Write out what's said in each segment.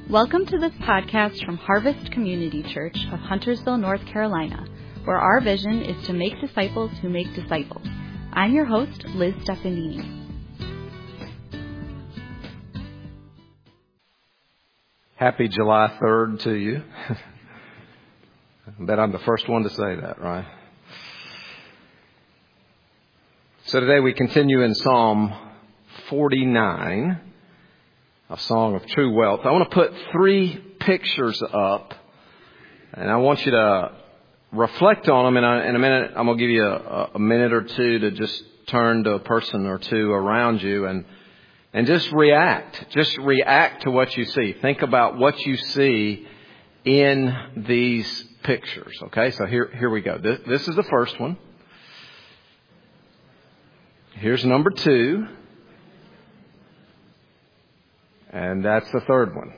Welcome to this podcast from Harvest Community Church of Huntersville, North Carolina, where our vision is to make disciples who make disciples. I'm your host, Liz Stefanini. Happy July 3rd to you. I bet I'm the first one to say that, right? So today we continue in Psalm 49, a song of true wealth. I want to put three pictures up, and I want you to reflect on them. In a minute, I'm going to give you a minute or two to just turn to a person or two around you and just react. Just react to what you see. Think about what you see in these pictures. Okay, so here we go. This is the first one. Here's number two. And that's the third one.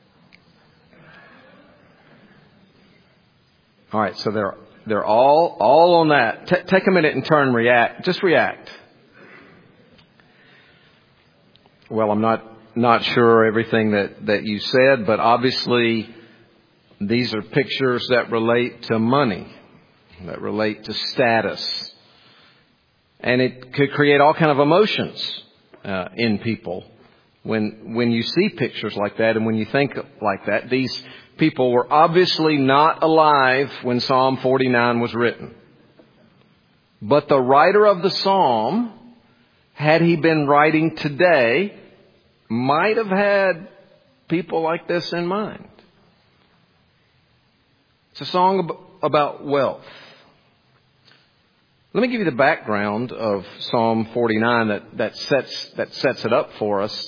All right, so they're all on that. Take a minute and turn, react. Just react. Well, I'm not sure everything that you said, but obviously these are pictures that relate to money, that relate to status. And it could create all kind of emotions in people. When you see pictures like that and when you think like that, these people were obviously not alive when Psalm 49 was written. But the writer of the psalm, had he been writing today, might have had people like this in mind. It's a song about wealth. Let me give you the background of Psalm 49 that sets it up for us.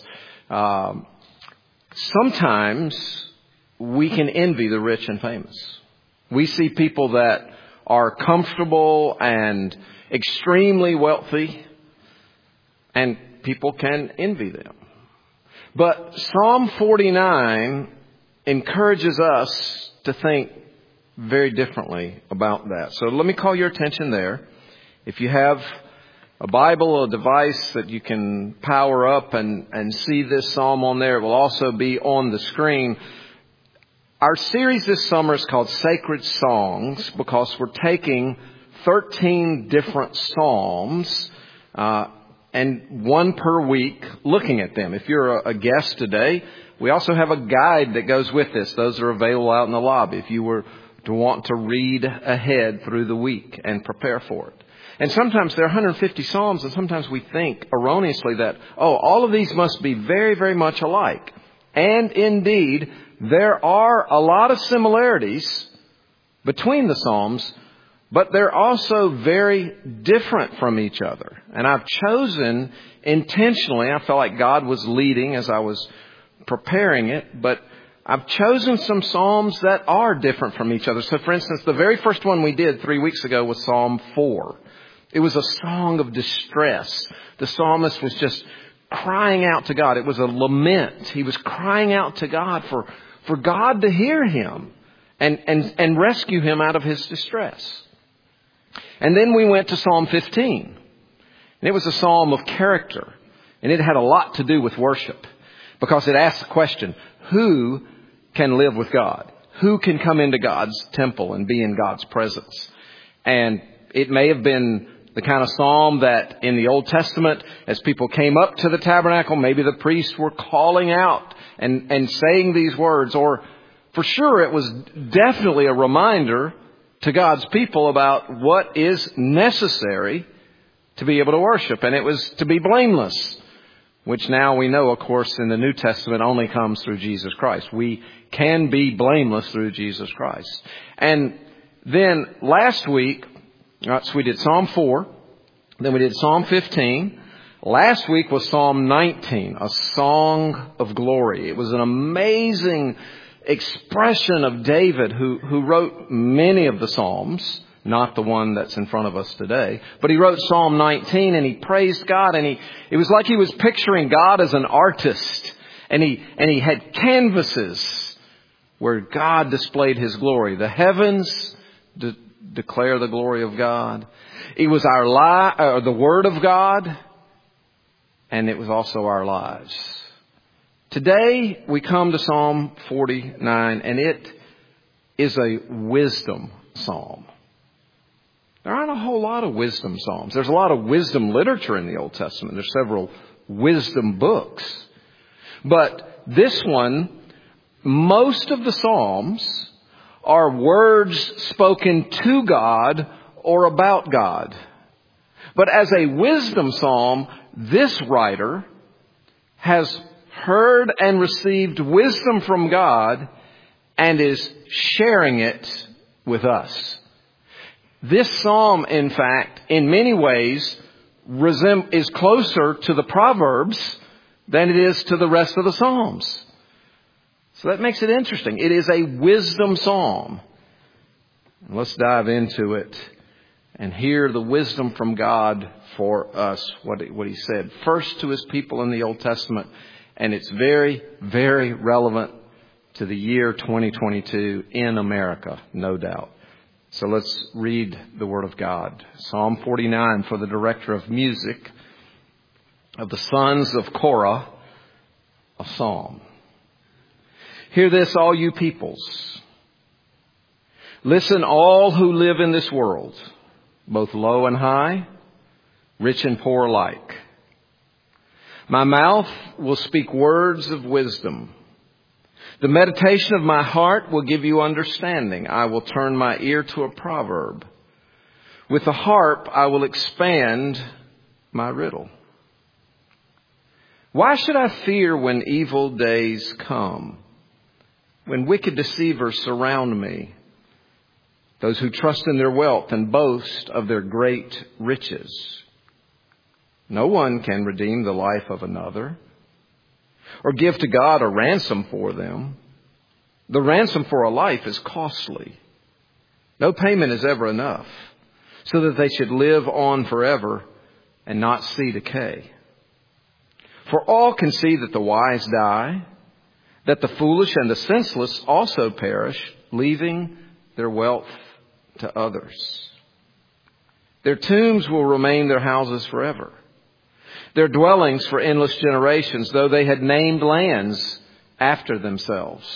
Sometimes we can envy the rich and famous. We see people that are comfortable and extremely wealthy, and people can envy them. But Psalm 49 encourages us to think very differently about that. So let me call your attention there. If you have a Bible, a device that you can power up and see this psalm on there, it will also be on the screen. Our series this summer is called Sacred Songs because we're taking 13 different psalms and one per week looking at them. If you're a guest today, we also have a guide that goes with this. Those are available out in the lobby if you were to want to read ahead through the week and prepare for it. And sometimes there are 150 Psalms, and sometimes we think erroneously that, all of these must be very, very much alike. And indeed, there are a lot of similarities between the Psalms, but they're also very different from each other. And I've chosen intentionally, I felt like God was leading as I was preparing it, but I've chosen some Psalms that are different from each other. So for instance, the very first one we did 3 weeks ago was Psalm 4. It was a song of distress. The psalmist was just crying out to God. It was a lament. He was crying out to God for God to hear him and rescue him out of his distress. And then we went to Psalm 15. And it was a psalm of character. And it had a lot to do with worship. Because it asked the question, who can live with God? Who can come into God's temple and be in God's presence? And it may have been the kind of psalm that in the Old Testament, as people came up to the tabernacle, maybe the priests were calling out and saying these words. Or for sure, it was definitely a reminder to God's people about what is necessary to be able to worship. And it was to be blameless, which now we know, of course, in the New Testament only comes through Jesus Christ. We can be blameless through Jesus Christ. And then last week, so we did Psalm 4, then we did Psalm 15. Last week was Psalm 19, a song of glory. It was an amazing expression of David, who wrote many of the Psalms, not the one that's in front of us today. But he wrote Psalm 19 and he praised God, and it was like he was picturing God as an artist. And he had canvases where God displayed his glory. The heavens declare the glory of God. It was the Word of God, and it was also our lives. Today we come to Psalm 49, and it is a wisdom psalm. There aren't a whole lot of wisdom psalms. There's a lot of wisdom literature in the Old Testament. There's several wisdom books. But this one, most of the psalms are words spoken to God or about God. But as a wisdom psalm, this writer has heard and received wisdom from God and is sharing it with us. This psalm, in fact, in many ways, is closer to the Proverbs than it is to the rest of the Psalms. So that makes it interesting. It is a wisdom psalm. Let's dive into it and hear the wisdom from God for us, what he said first to his people in the Old Testament. And it's very, very relevant to the year 2022 in America, no doubt. So let's read the Word of God. Psalm 49 for the director of music of the sons of Korah, a psalm. Hear this, all you peoples. Listen, all who live in this world, both low and high, rich and poor alike. My mouth will speak words of wisdom. The meditation of my heart will give you understanding. I will turn my ear to a proverb. With the harp, I will expand my riddle. Why should I fear when evil days come? When wicked deceivers surround me, those who trust in their wealth and boast of their great riches. No one can redeem the life of another or give to God a ransom for them. The ransom for a life is costly. No payment is ever enough so that they should live on forever and not see decay. For all can see that the wise die, that the foolish and the senseless also perish, leaving their wealth to others. Their tombs will remain their houses forever, their dwellings for endless generations, though they had named lands after themselves.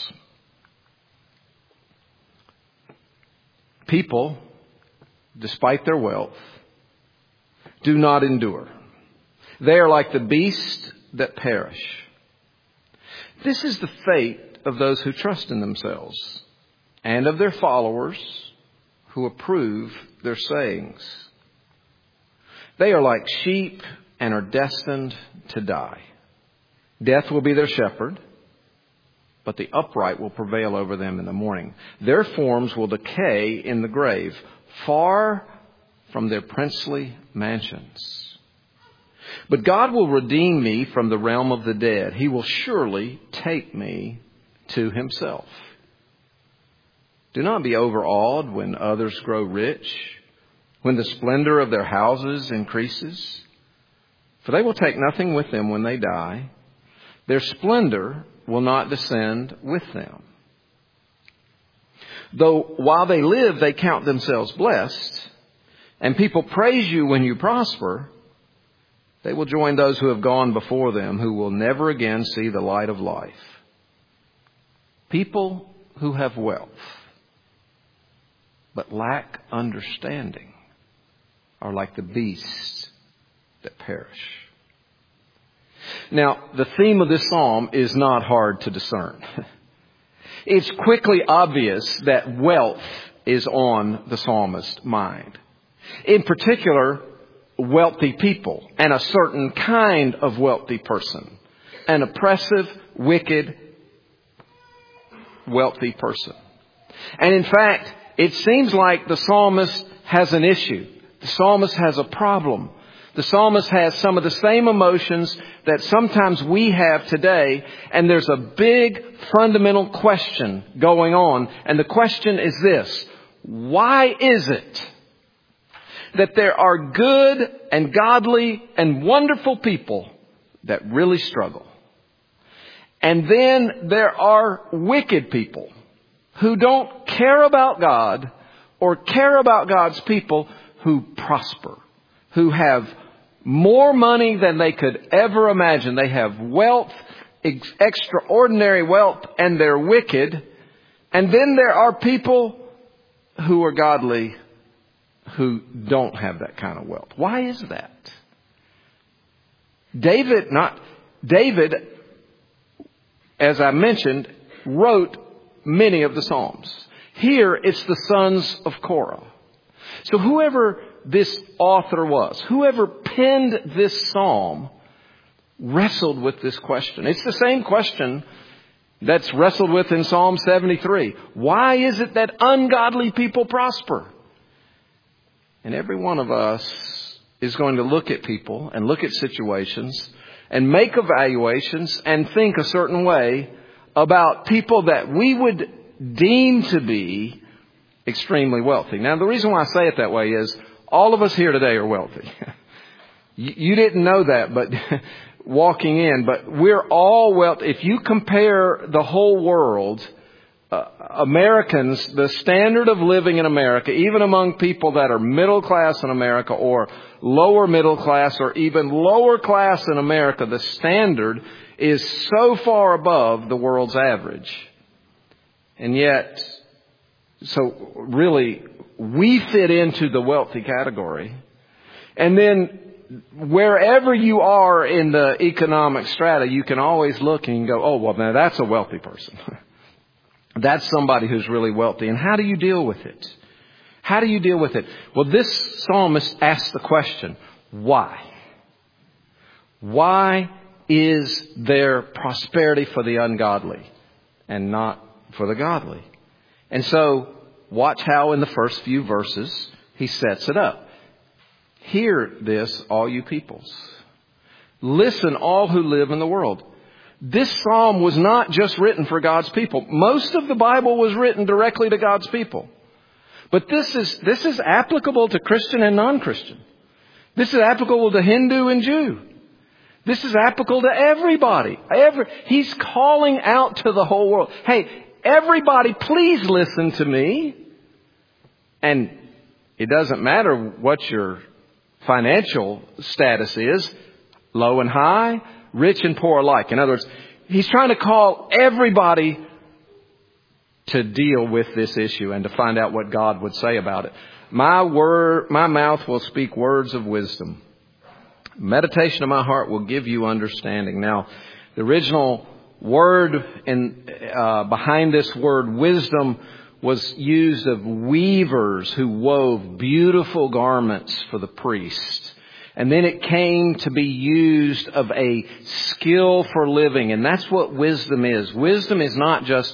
People, despite their wealth, do not endure. They are like the beasts that perish. This is the fate of those who trust in themselves and of their followers who approve their sayings. They are like sheep and are destined to die. Death will be their shepherd, but the upright will prevail over them in the morning. Their forms will decay in the grave, far from their princely mansions. But God will redeem me from the realm of the dead. He will surely take me to himself. Do not be overawed when others grow rich, when the splendor of their houses increases. For they will take nothing with them when they die. Their splendor will not descend with them. Though while they live, they count themselves blessed, and people praise you when you prosper, they will join those who have gone before them, who will never again see the light of life. People who have wealth but lack understanding are like the beasts that perish. Now, the theme of this psalm is not hard to discern. It's quickly obvious that wealth is on the psalmist's mind. In particular, wealthy people and a certain kind of wealthy person. An oppressive, wicked, wealthy person. And in fact, it seems like the psalmist has an issue. The psalmist has a problem. The psalmist has some of the same emotions that sometimes we have today. And there's a big fundamental question going on. And the question is this: why is it that there are good and godly and wonderful people that really struggle? And then there are wicked people who don't care about God or care about God's people, who prosper, who have more money than they could ever imagine. They have wealth extraordinary wealth and they're wicked. And then there are people who are godly who don't have that kind of wealth. Why is that? David, as I mentioned, wrote many of the Psalms. Here it's the sons of Korah. So whoever this author was, whoever penned this psalm, wrestled with this question. It's the same question that's wrestled with in Psalm 73. Why is it that ungodly people prosper? And every one of us is going to look at people and look at situations and make evaluations and think a certain way about people that we would deem to be extremely wealthy. Now, the reason why I say it that way is all of us here today are wealthy. You didn't know that, but walking in, but we're all wealthy. If you compare the whole world, Americans, the standard of living in America, even among people that are middle class in America or lower middle class or even lower class in America, the standard is so far above the world's average. And yet, so really, we fit into the wealthy category. And then wherever you are in the economic strata, you can always look and you go, oh, well, now that's a wealthy person. That's somebody who's really wealthy. And how do you deal with it? How do you deal with it? Well, this psalmist asks the question, why? Why is there prosperity for the ungodly and not for the godly? And so watch how in the first few verses he sets it up. Hear this, all you peoples. Listen, all who live in the world. This psalm was not just written for God's people. Most of the Bible was written directly to God's people. But this is applicable to Christian and non-Christian. This is applicable to Hindu and Jew. This is applicable to everybody. He's calling out to the whole world. Hey, everybody, please listen to me. And it doesn't matter what your financial status is, low and high, rich and poor alike. In other words, he's trying to call everybody to deal with this issue and to find out what God would say about it. My mouth will speak words of wisdom. Meditation of my heart will give you understanding. Now, the original word behind this word wisdom was used of weavers who wove beautiful garments for the priest. And then it came to be used of a skill for living. And that's what wisdom is. Wisdom is not just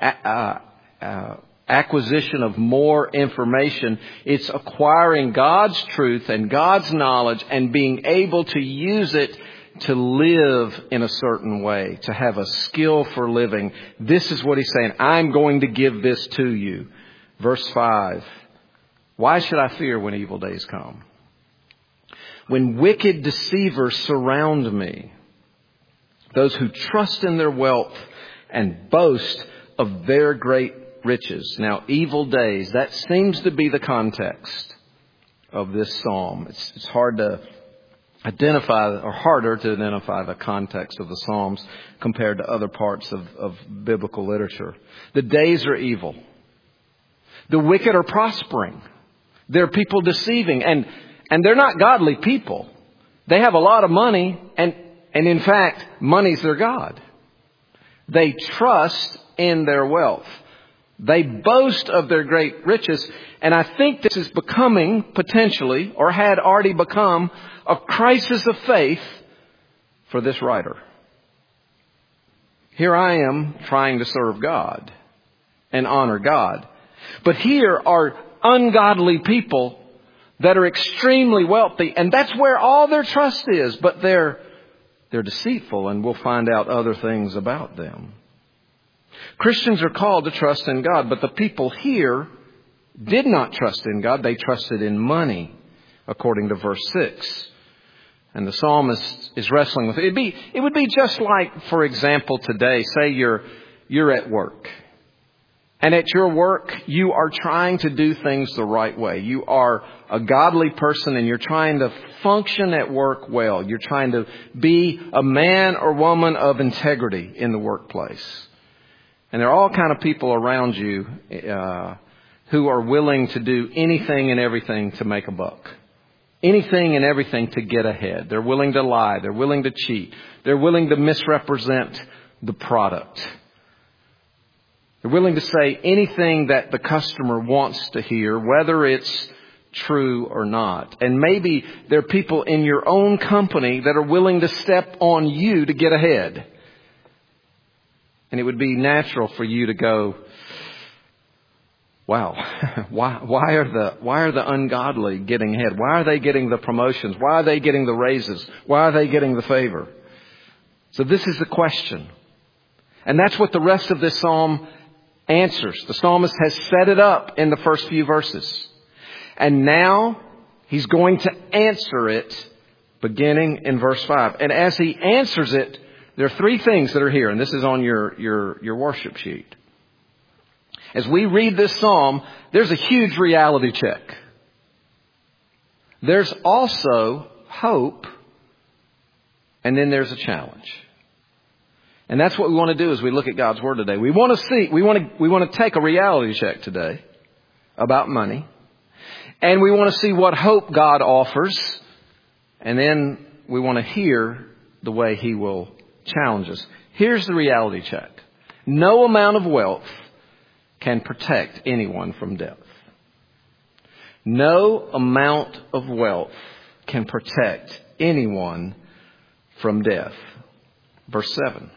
acquisition of more information. It's acquiring God's truth and God's knowledge and being able to use it to live in a certain way, to have a skill for living. This is what he's saying. I'm going to give this to you. Verse 5. Why should I fear when evil days come? When wicked deceivers surround me, those who trust in their wealth and boast of their great riches. Now, evil days, that seems to be the context of this psalm. It's hard to identify, or harder to identify the context of the Psalms compared to other parts of biblical literature. The days are evil. The wicked are prospering. They're people deceiving. And they're not godly people. They have a lot of money, and in fact, money's their God. They trust in their wealth. They boast of their great riches. And I think this is becoming, potentially, or had already become, a crisis of faith for this writer. Here I am trying to serve God and honor God. But here are ungodly people that are extremely wealthy, and that's where all their trust is. But they're deceitful, and we'll find out other things about them. Christians are called to trust in God, but the people here did not trust in God. They trusted in money, according to verse 6. And the psalmist is wrestling with it. It would be just like, for example, today, say you're at work And at your work, you are trying to do things the right way. You are a godly person and you're trying to function at work well. You're trying to be a man or woman of integrity in the workplace. And there are all kind of people around you who are willing to do anything and everything to make a buck. Anything and everything to get ahead. They're willing to lie. They're willing to cheat. They're willing to misrepresent the product. They're willing to say anything that the customer wants to hear, whether it's true or not. And maybe there are people in your own company that are willing to step on you to get ahead. And it would be natural for you to go, wow, why are the ungodly getting ahead? Why are they getting the promotions? Why are they getting the raises? Why are they getting the favor? So this is the question. And that's what the rest of this psalm answers. The psalmist has set it up in the first few verses. And now he's going to answer it beginning in verse 5. And as he answers it, there are three things that are here. And this is on your worship sheet. As we read this psalm, there's a huge reality check. There's also hope. And then there's a challenge. And that's what we want to do as we look at God's Word today. We want to take a reality check today about money. And we want to see what hope God offers. And then we want to hear the way He will challenge us. Here's the reality check. No amount of wealth can protect anyone from death. No amount of wealth can protect anyone from death. Verse 7.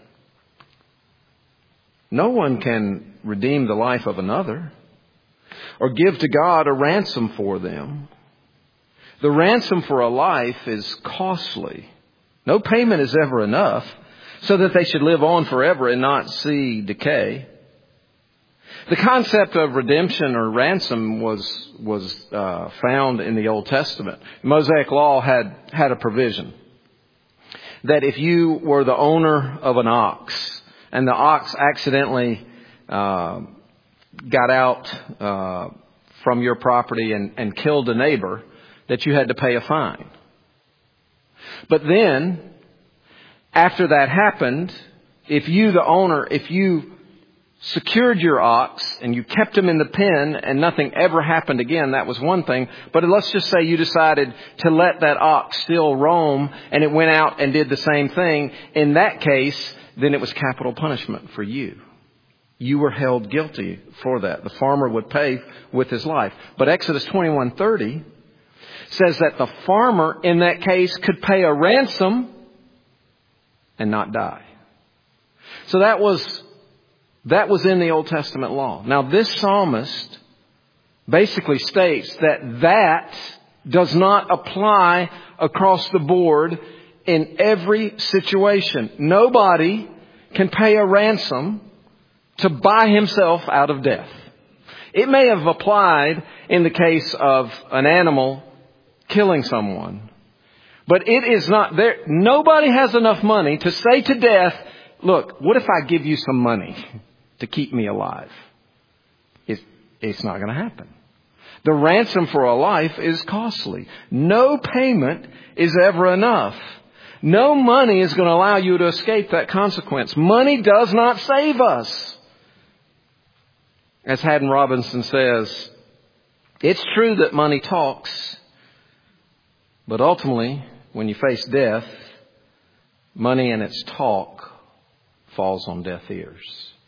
No one can redeem the life of another or give to God a ransom for them. The ransom for a life is costly. No payment is ever enough so that they should live on forever and not see decay. The concept of redemption or ransom was found in the Old Testament. The Mosaic Law had a provision that if you were the owner of an ox and the ox accidentally got out from your property and killed a neighbor, that you had to pay a fine. But then, after that happened, if you secured your ox and you kept him in the pen and nothing ever happened again, that was one thing. But let's just say you decided to let that ox still roam and it went out and did the same thing. In that case, then it was capital punishment for you. You were held guilty for that. The farmer would pay with his life. But Exodus 21:30 says that the farmer in that case could pay a ransom and not die. So that was in the Old Testament law. Now this psalmist basically states that does not apply across the board in every situation. Nobody can pay a ransom to buy himself out of death. It may have applied in the case of an animal killing someone, but it is not there. Nobody has enough money to say to death, look, what if I give you some money to keep me alive? It's not going to happen. The ransom for a life is costly. No payment is ever enough. No money is going to allow you to escape that consequence. Money does not save us. As Haddon Robinson says, it's true that money talks, but ultimately, when you face death, money and its talk falls on deaf ears.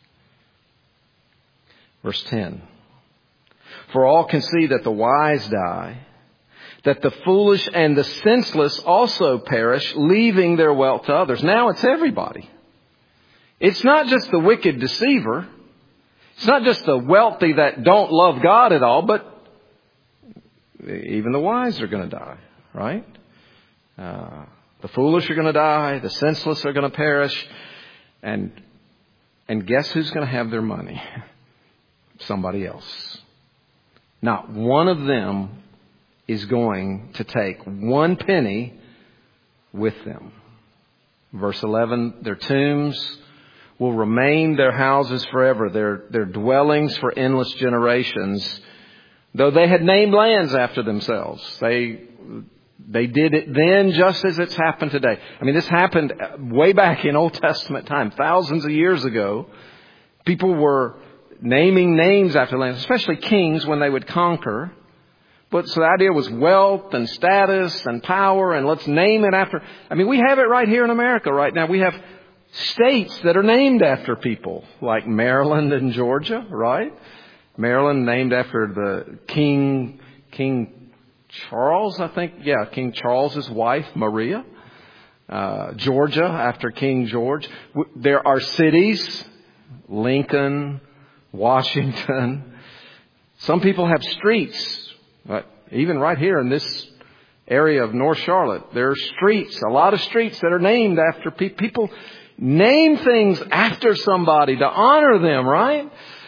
Verse 10. For all can see that the wise die, that the foolish and the senseless also perish, leaving their wealth to others. Now it's everybody. It's not just the wicked deceiver. It's not just the wealthy that don't love God at all, but even the wise are going to die, right? The foolish are going to die. The senseless are going to perish. And guess who's going to have their money? Somebody else. Not one of them is going to take one penny with them. Verse 11, their tombs will remain their houses forever, their dwellings for endless generations, though they had named lands after themselves. They did it then just as it's happened today. I mean, this happened way back in Old Testament time, thousands of years ago. People were naming names after lands, especially kings when they would conquer. But so the idea was wealth and status and power, and let's name it after. I mean, we have it right here in America right now. We have states that are named after people, like Maryland and Georgia, right? Maryland named after the King Charles, I think. Yeah, King Charles's wife, Maria. Georgia after King George. There are cities, Lincoln, Washington. Some people have streets. Even right here in this area of North Charlotte, there are streets, a lot of streets that are named after people. People name things after somebody to honor them, right?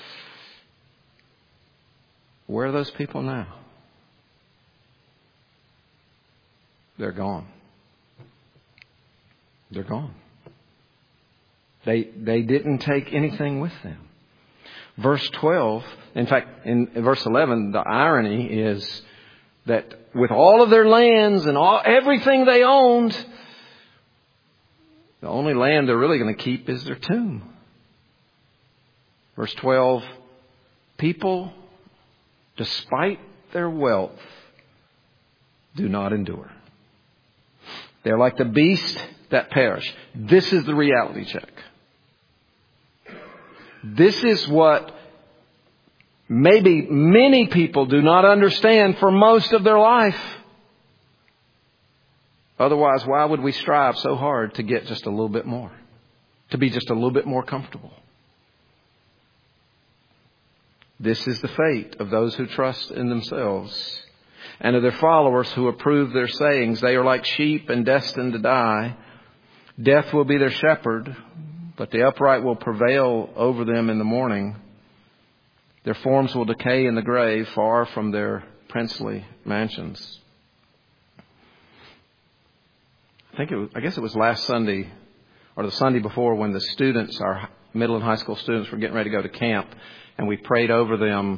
Where are those people now? They're gone. They're gone. They didn't take anything with them. Verse 12, in fact, in verse 11, the irony is that with all of their lands and everything they owned, the only land they're really going to keep is their tomb. Verse 12, people, despite their wealth, do not endure. They're like the beast that perish. This is the reality check. This is what maybe many people do not understand for most of their life. Otherwise, why would we strive so hard to get just a little bit more? To be just a little bit more comfortable? This is the fate of those who trust in themselves and of their followers who approve their sayings. They are like sheep and destined to die. Death will be their shepherd, but the upright will prevail over them in the morning. Their forms will decay in the grave, far from their princely mansions. I guess it was last Sunday or the Sunday before when the students, our middle and high school students, were getting ready to go to camp, and we prayed over them.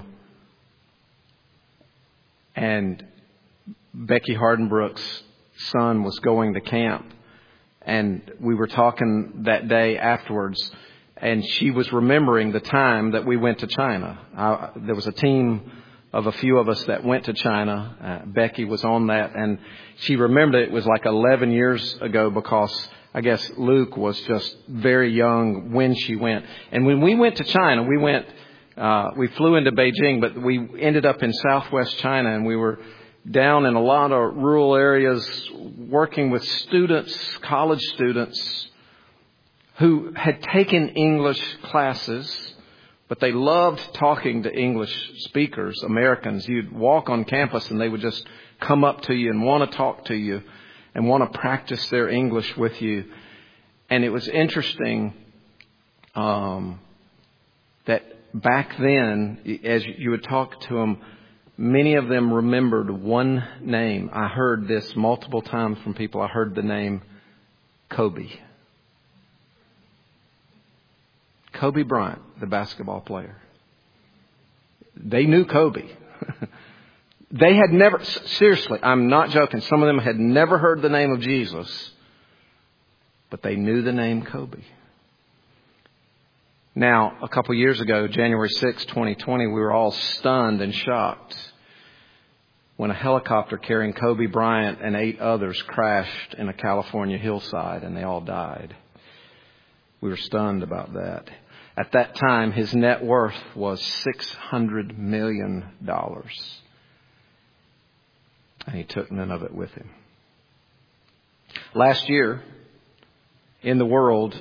And Becky Hardenbrook's son was going to camp. And we were talking that day afterwards, and she was remembering the time that we went to China. There was a team of a few of us that went to China. Becky was on that, and she remembered it was like 11 years ago because I guess Luke was just very young when she went. And when we went to China, we flew into Beijing, but we ended up in southwest China, and we were down in a lot of rural areas working with students, college students who had taken English classes, but they loved talking to English speakers, Americans. You'd walk on campus and they would just come up to you and want to talk to you and want to practice their English with you. And it was interesting that back then, as you would talk to them, many of them remembered one name. I heard this multiple times from people. I heard the name Kobe. Kobe Bryant, the basketball player. They knew Kobe. They had never, seriously, I'm not joking, some of them had never heard the name of Jesus, but they knew the name Kobe. Now, a couple years ago, January 6, 2020, we were all stunned and shocked when a helicopter carrying Kobe Bryant and 8 others crashed in a California hillside and they all died. We were stunned about that. At that time, his net worth was $600 million. And he took none of it with him. Last year, in the world,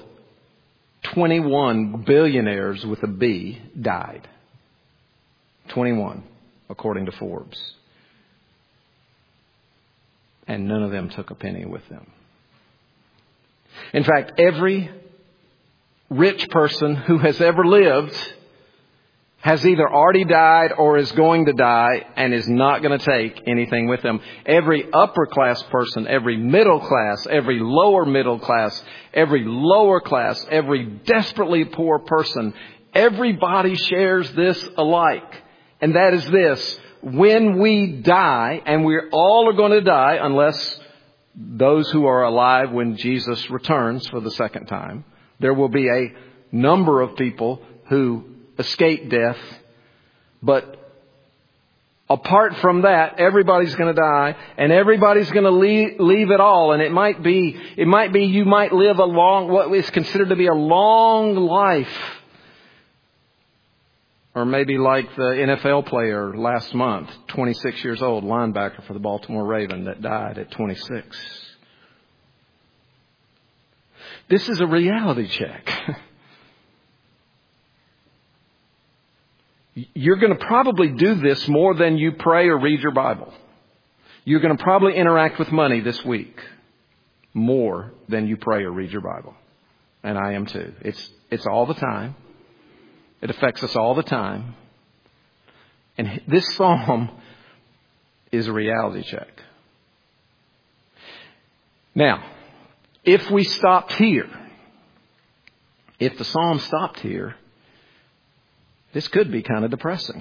21 billionaires with a B died. 21, according to Forbes. And none of them took a penny with them. In fact, every rich person who has ever lived has either already died or is going to die and is not going to take anything with them. Every upper class person, every middle class, every lower middle class, every lower class, every desperately poor person, everybody shares this alike. And that is this: when we die, and we all are going to die unless those who are alive when Jesus returns for the second time, there will be a number of people who escape death. But apart from that, everybody's going to die, and everybody's going to leave it all. And it might be you might live what is considered to be a long life. Or maybe like the NFL player last month, 26 years old, linebacker for the Baltimore Ravens that died at 26. This is a reality check. You're going to probably do this more than you pray or read your Bible. You're going to probably interact with money this week more than you pray or read your Bible. And I am too. It's all the time. It affects us all the time. And this psalm is a reality check. Now, if we stopped here, if the psalm stopped here, this could be kind of depressing.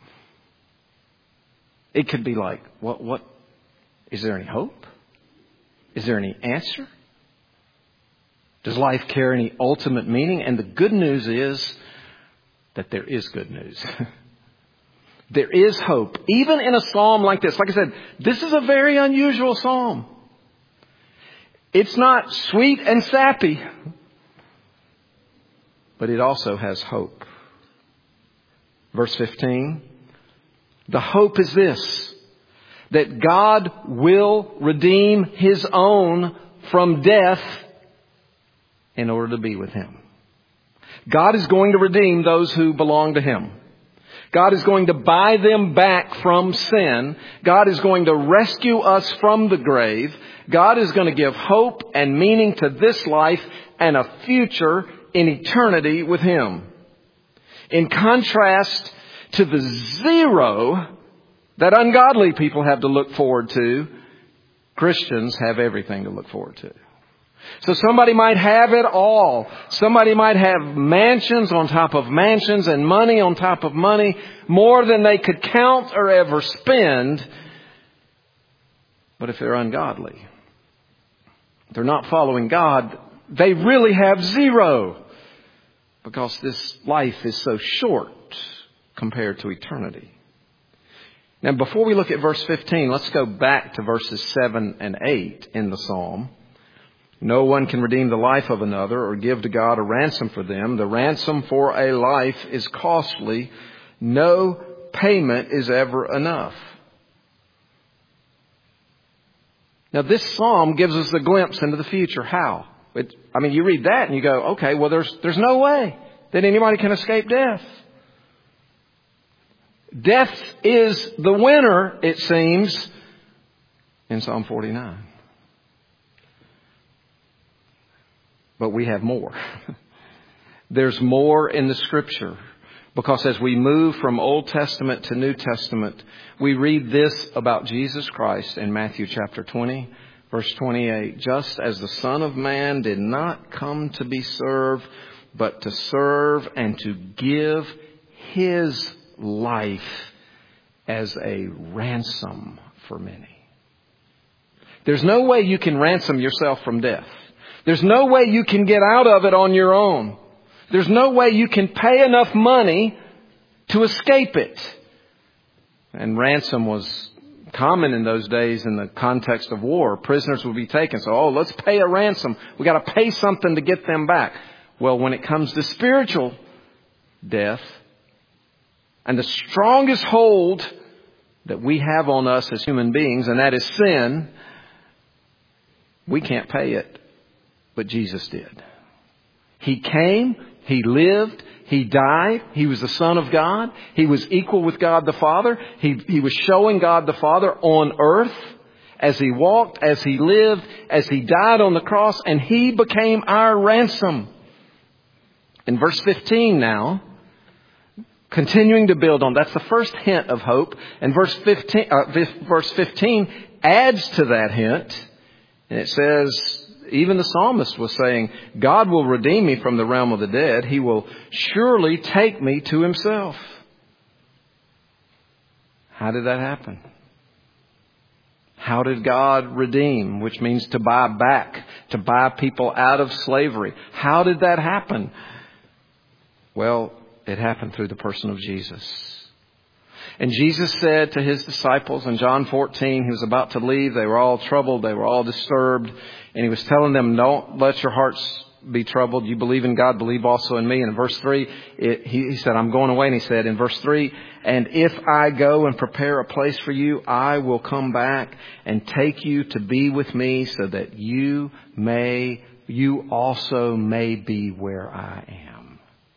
It could be like, what? Is there any hope? Is there any answer? Does life carry any ultimate meaning? And the good news is that there is good news. There is hope. Even in a psalm like this. Like I said, this is a very unusual psalm. It's not sweet and sappy, but it also has hope. Verse 15. The hope is this: that God will redeem His own from death in order to be with Him. God is going to redeem those who belong to Him. God is going to buy them back from sin. God is going to rescue us from the grave. God is going to give hope and meaning to this life and a future in eternity with Him. In contrast to the zero that ungodly people have to look forward to, Christians have everything to look forward to. So somebody might have it all. Somebody might have mansions on top of mansions and money on top of money, more than they could count or ever spend. But if they're ungodly, they're not following God, they really have zero, because this life is so short compared to eternity. Now, before we look at verse 15, let's go back to verses 7 and 8 in the psalm. No one can redeem the life of another or give to God a ransom for them. The ransom for a life is costly. No payment is ever enough. Now, this psalm gives us a glimpse into the future. How? You read that and you go, okay, well, there's no way that anybody can escape death. Death is the winner, it seems, in Psalm 49. But we have more. There's more in the Scripture. Because as we move from Old Testament to New Testament, we read this about Jesus Christ in Matthew chapter 20, verse 28. Just as the Son of Man did not come to be served, but to serve and to give His life as a ransom for many. There's no way you can ransom yourself from death. There's no way you can get out of it on your own. There's no way you can pay enough money to escape it. And ransom was common in those days in the context of war. Prisoners would be taken. So, let's pay a ransom. We got to pay something to get them back. Well, when it comes to spiritual death, and the strongest hold that we have on us as human beings, and that is sin, we can't pay it. But Jesus did. He came, He lived, He died, He was the Son of God, He was equal with God the Father, He was showing God the Father on earth as He walked, as He lived, as He died on the cross, and He became our ransom. In verse 15 now, Continuing to build on. That's the first hint of hope. And verse 15 adds to that hint. And it says, even the psalmist was saying, God will redeem me from the realm of the dead. He will surely take me to himself. How did that happen? How did God redeem, which means to buy back, to buy people out of slavery? How did that happen? Well, it happened through the person of Jesus. And Jesus said to his disciples in John 14, he was about to leave. They were all troubled. They were all disturbed. And he was telling them, don't let your hearts be troubled. You believe in God, believe also in me. And in verse 3, he said, I'm going away. And he said in verse 3, and if I go and prepare a place for you, I will come back and take you to be with me so that you also may be where I am.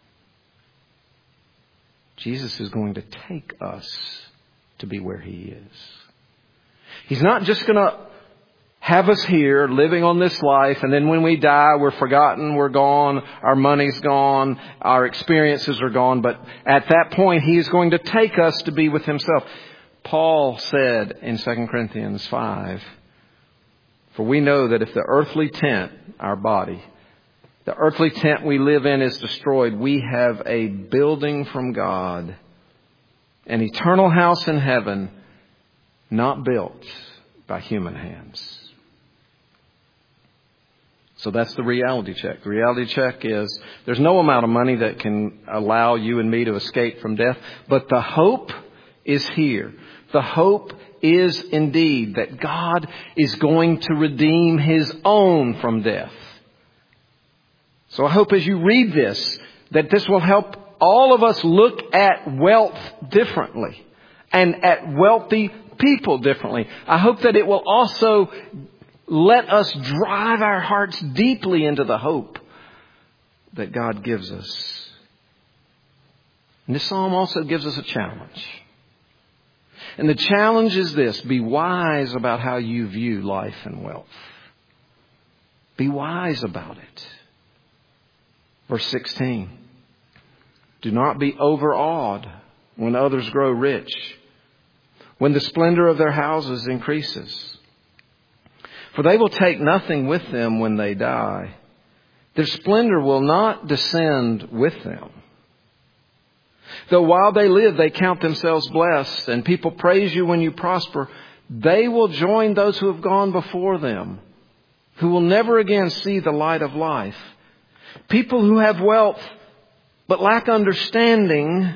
Jesus is going to take us to be where he is. He's not just going to have us here living on this life, and then when we die, we're forgotten, we're gone, our money's gone, our experiences are gone. But at that point, he is going to take us to be with himself. Paul said in 2 Corinthians 5, for we know that if the earthly tent, our body, the earthly tent we live in is destroyed, we have a building from God, an eternal house in heaven, not built by human hands. So that's the reality check. The reality check is there's no amount of money that can allow you and me to escape from death. But the hope is here. The hope is indeed that God is going to redeem his own from death. So I hope as you read this, that this will help all of us look at wealth differently and at wealthy people differently. I hope that it will also let us drive our hearts deeply into the hope that God gives us. And this psalm also gives us a challenge. And the challenge is this: be wise about how you view life and wealth. Be wise about it. Verse 16. Do not be overawed when others grow rich, when the splendor of their houses increases. For they will take nothing with them when they die. Their splendor will not descend with them. Though while they live, they count themselves blessed, and people praise you when you prosper, they will join those who have gone before them, who will never again see the light of life. People who have wealth but lack understanding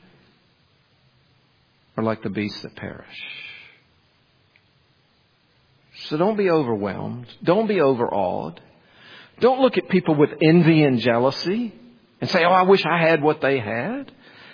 are like the beasts that perish. So don't be overwhelmed. Don't be overawed. Don't look at people with envy and jealousy and say, oh, I wish I had what they had.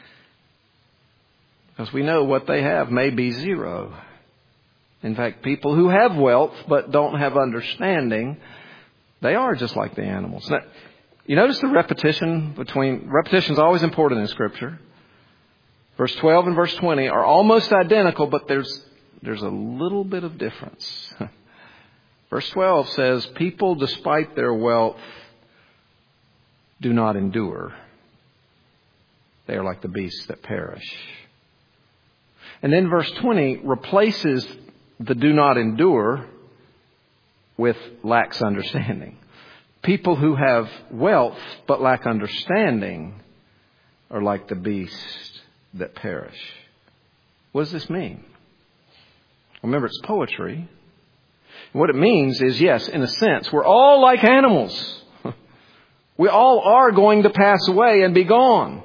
Because we know what they have may be zero. In fact, people who have wealth but don't have understanding, they are just like the animals. Now, you notice the repetition is always important in Scripture. Verse 12 and verse 20 are almost identical, but there's a little bit of difference. Verse 12 says, people despite their wealth do not endure. They are like the beasts that perish. And then verse 20 replaces the do not endure with lacks understanding. People who have wealth but lack understanding are like the beasts that perish. What does this mean? Remember, it's poetry. What it means is, yes, in a sense, we're all like animals. We all are going to pass away and be gone.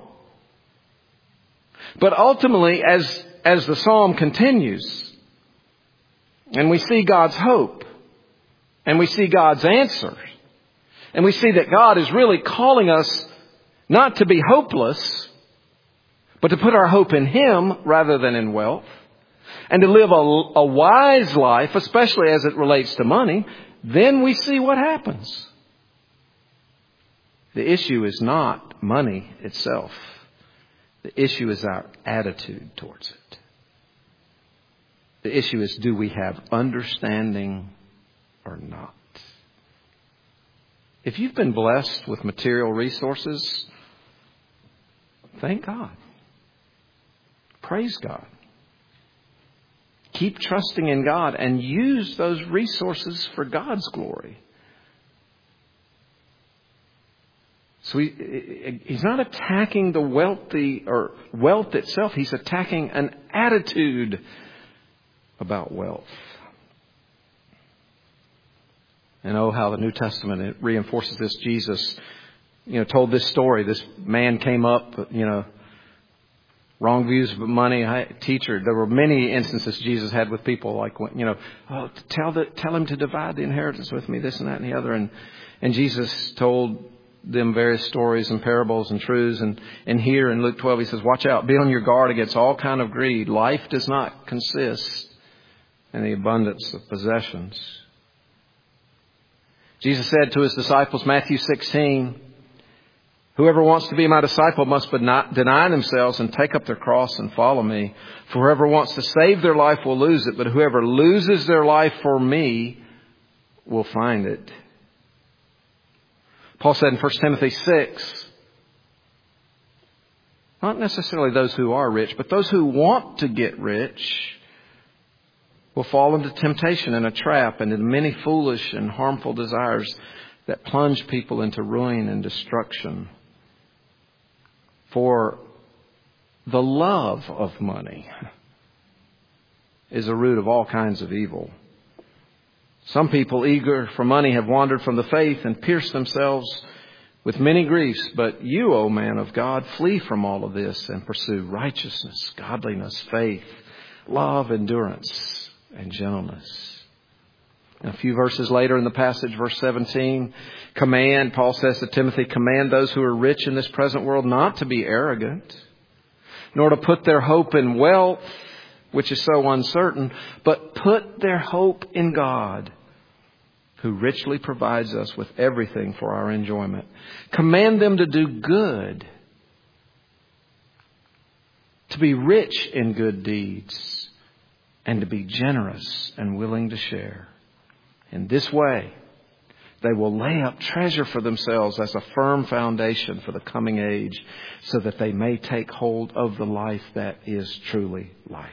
But ultimately, as the psalm continues, and we see God's hope, and we see God's answer, and we see that God is really calling us not to be hopeless, but to put our hope in Him rather than in wealth, and to live a wise life, especially as it relates to money, then we see what happens. The issue is not money itself. The issue is our attitude towards it. The issue is, do we have understanding or not? If you've been blessed with material resources, thank God. Praise God. Keep trusting in God and use those resources for God's glory. So he's not attacking the wealthy or wealth itself. He's attacking an attitude about wealth. And oh, how the New Testament it reinforces this. Jesus, told this story. This man came up, wrong views of money. Teacher, there were many instances Jesus had with people like, tell him to divide the inheritance with me, this and that and the other. And Jesus told them various stories and parables and truths. And here in Luke 12, he says, watch out, be on your guard against all kind of greed. Life does not consist in the abundance of possessions. Jesus said to his disciples, Matthew 16, whoever wants to be my disciple must deny themselves and take up their cross and follow me. For whoever wants to save their life will lose it, but whoever loses their life for me will find it. Paul said in 1 Timothy 6, not necessarily those who are rich, but those who want to get rich will fall into temptation and a trap and into many foolish and harmful desires that plunge people into ruin and destruction. For the love of money is a root of all kinds of evil. Some people eager for money have wandered from the faith and pierced themselves with many griefs. But you, O man of God, flee from all of this and pursue righteousness, godliness, faith, love, endurance, and gentleness. And a few verses later in the passage, verse 17, Paul says to Timothy, command those who are rich in this present world not to be arrogant, nor to put their hope in wealth, which is so uncertain, but put their hope in God, who richly provides us with everything for our enjoyment. Command them to do good, to be rich in good deeds, and to be generous and willing to share. In this way, they will lay up treasure for themselves as a firm foundation for the coming age, so that they may take hold of the life that is truly life.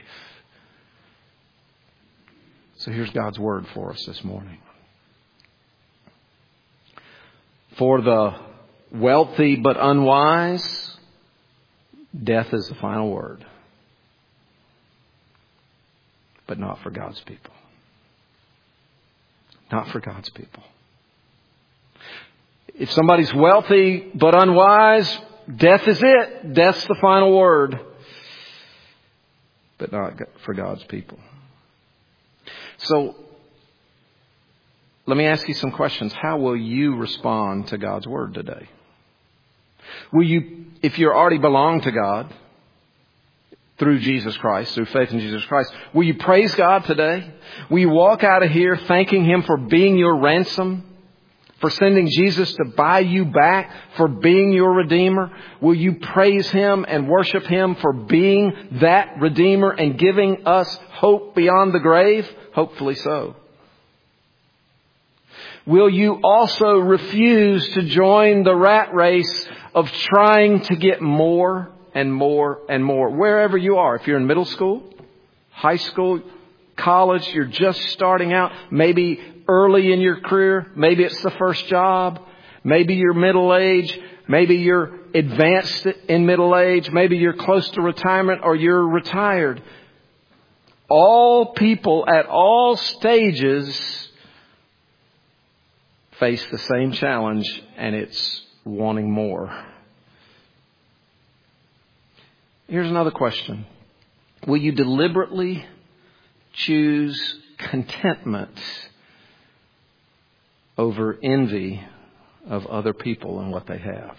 So here's God's word for us this morning. For the wealthy but unwise, death is the final word. But not for God's people. Not for God's people. If somebody's wealthy but unwise, death is it. Death's the final word. But not for God's people. So, let me ask you some questions. How will you respond to God's word today? Will you, if you already belong to God, through Jesus Christ, through faith in Jesus Christ, will you praise God today? Will you walk out of here thanking Him for being your ransom? For sending Jesus to buy you back? For being your Redeemer? Will you praise Him and worship Him for being that Redeemer and giving us hope beyond the grave? Hopefully so. Will you also refuse to join the rat race of trying to get more and more and more, wherever you are? If you're in middle school, high school, college, you're just starting out, maybe early in your career, maybe it's the first job, maybe you're middle age, maybe you're advanced in middle age, maybe you're close to retirement or you're retired. All people at all stages face the same challenge, and it's wanting more. Here's another question. Will you deliberately choose contentment over envy of other people and what they have?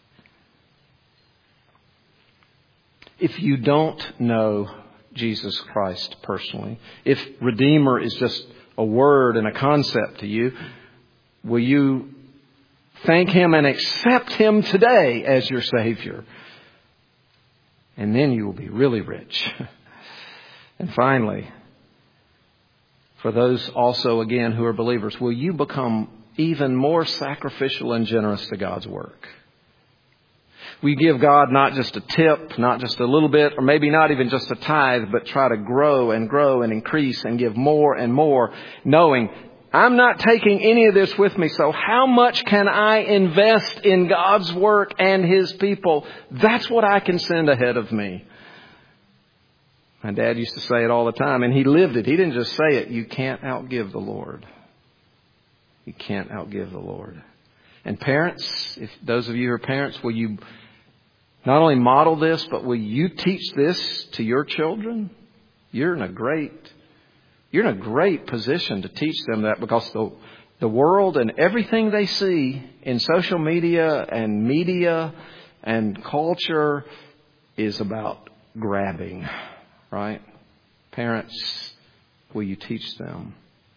If you don't know Jesus Christ personally, if Redeemer is just a word and a concept to you, will you thank Him and accept Him today as your Savior? And then you will be really rich. And finally, for those also, again, who are believers, will you become even more sacrificial and generous to God's work? We give God not just a tip, not just a little bit, or maybe not even just a tithe, but try to grow and increase and give more and more, knowing I'm not taking any of this with me, so how much can I invest in God's work and His people? That's what I can send ahead of me. My dad used to say it all the time, and he lived it. He didn't just say it. You can't outgive the Lord. You can't outgive the Lord. And parents, if those of you who are parents, will you not only model this, but will you teach this to your children? You're in a great position to teach them that, because the world and everything they see in social media and culture is about grabbing, right? Parents, will you teach them?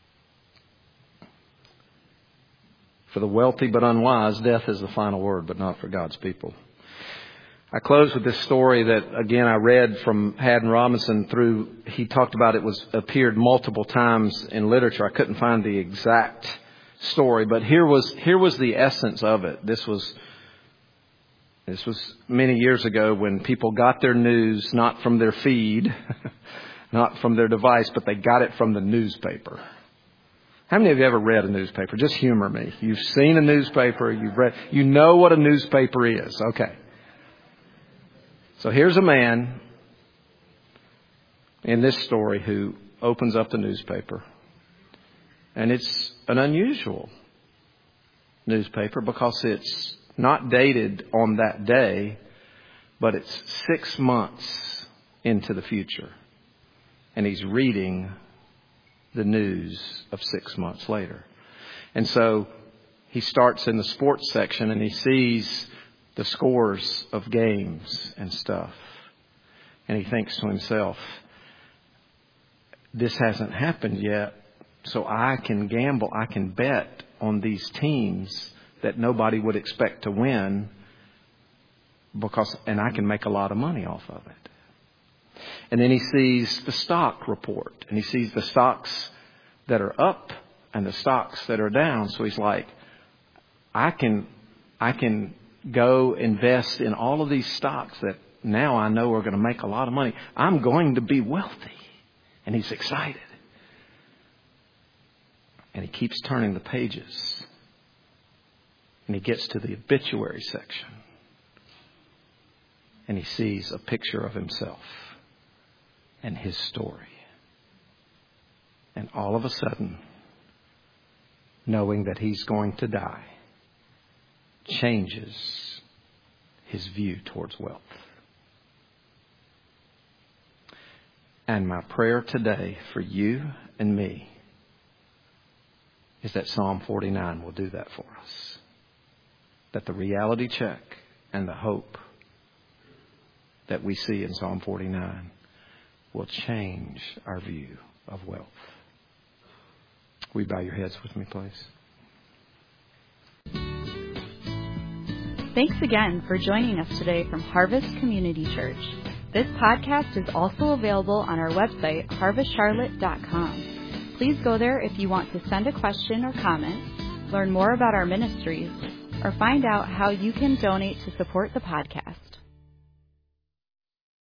For the wealthy but unwise, death is the final word, but not for God's people. I close with this story that, again, I read from Haddon Robinson he talked about it appeared multiple times in literature. I couldn't find the exact story, but here was the essence of it. This was many years ago when people got their news not from their feed, not from their device, but they got it from the newspaper. How many of you ever read a newspaper? Just humor me. You've seen a newspaper, you know what a newspaper is. Okay. So here's a man in this story who opens up the newspaper. And it's an unusual newspaper because it's not dated on that day, but it's 6 months into the future. And he's reading the news of 6 months later. And so he starts in the sports section and he sees the scores of games and stuff. And he thinks to himself, this hasn't happened yet, so I can gamble, I can bet on these teams that nobody would expect to win, and I can make a lot of money off of it. And then he sees the stock report, and he sees the stocks that are up and the stocks that are down. So he's like, I can go invest in all of these stocks that now I know are going to make a lot of money. I'm going to be wealthy. And he's excited. And he keeps turning the pages. And he gets to the obituary section. And he sees a picture of himself and his story. And all of a sudden, knowing that he's going to die, changes his view towards wealth. And my prayer today for you and me is that Psalm 49 will do that for us. That the reality check and the hope that we see in Psalm 49 will change our view of wealth. Will you bow your heads with me, please? Thanks again for joining us today from Harvest Community Church. This podcast is also available on our website, harvestcharlotte.com. Please go there if you want to send a question or comment, learn more about our ministries, or find out how you can donate to support the podcast.